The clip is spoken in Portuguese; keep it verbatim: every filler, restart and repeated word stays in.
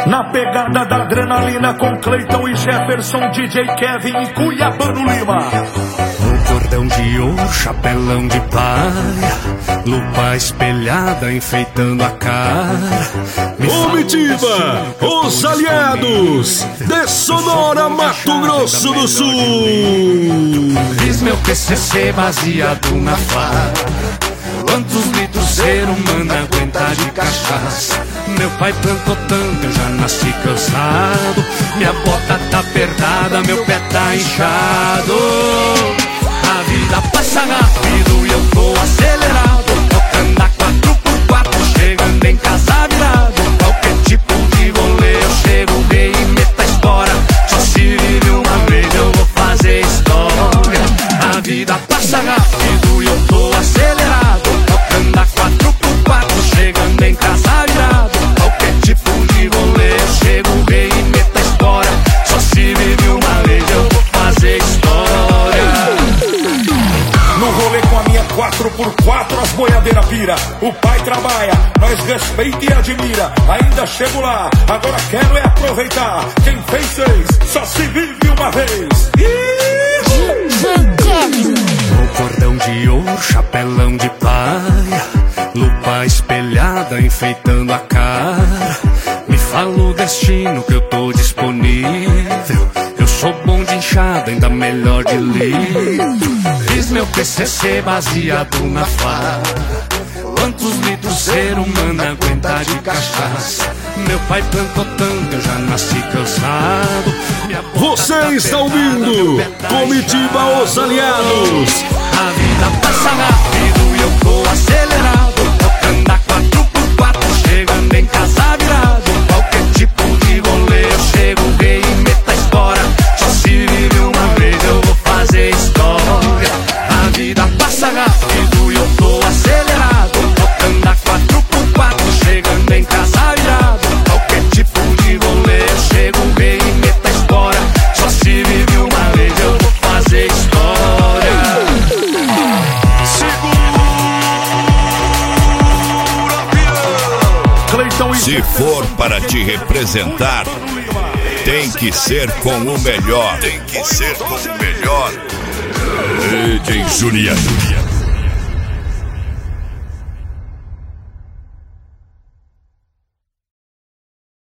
Na pegada da adrenalina com Cleiton e Jefferson, D J Kevin e Cuiabano Lima. O cordão de ouro, chapelão de palha, lupa espelhada enfeitando a cara. Comitiva, os aliados de Sonora, Mato Grosso do Sul. Fiz meu P C C baseado na farra. Quantos litros ser humano aguenta de cachaça? Meu pai plantou tanto, eu já nasci cansado. Minha bota tá apertada, meu pé tá inchado. A vida passa rápido e eu tô acelerado, tocando a quatro por quatro, chegando em casa virado. Qualquer tipo de rolê eu chego, rei e meto a história. Só se vive uma vez, eu vou fazer história. A vida passa rápido e eu tô acelerado, tocando a quatro por quatro, chegando em casa virado. Qualquer tipo de rolê eu chego, rei e meto a história. Só se vive uma vez, eu vou fazer história. No rolê com a minha quatro por quatro, as boiadeiras pira. O pai trabalha, nós respeita e admira. Ainda chego lá, agora quero é aproveitar. Quem fez, fez, só se vive uma vez. O cordão de ouro, chapelão de palha, lupa espelhada enfeitando a cara. Me fala o destino que eu tô disponível. Eu sou bom de enxada, ainda melhor de litro. Fiz meu P C C baseado na farra. Quantos litros ser humano aguenta de cachaça? Meu pai plantou tanto, eu já nasci cansado. Você está ouvindo Comitiva Os Aliados. A vida passa rápido e eu tô acelerado, tocando a quatro por quatro, chegando em casa virado. Qualquer tipo de rolê eu chego, rei e meto a história. Só se vive uma vez, eu vou fazer história. A vida passa rápido e eu tô acelerado, tocando a quatro por quatro, chegando em casa virado. Qualquer tipo de rolê eu chego, rei e meto a história. Só se vive uma vez, eu vou fazer história. Se for para te representar, tem que ser com o melhor. Tem que ser com o melhor. D J Juliano.